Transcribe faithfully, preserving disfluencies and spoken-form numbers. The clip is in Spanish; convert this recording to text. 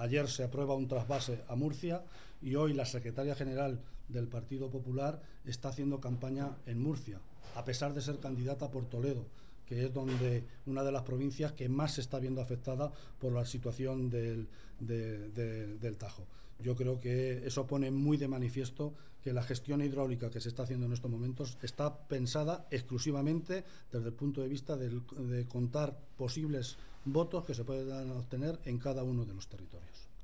ayer se aprueba un trasvase a Murcia y hoy la secretaria general del Partido Popular está haciendo campaña en Murcia, a pesar de ser candidata por Toledo, que es donde una de las provincias que más se está viendo afectada por la situación del, de, de, del Tajo. Yo creo que eso pone muy de manifiesto que la gestión hidráulica que se está haciendo en estos momentos está pensada exclusivamente desde el punto de vista de, de contar posibles votos que se puedan obtener en cada uno de los territorios.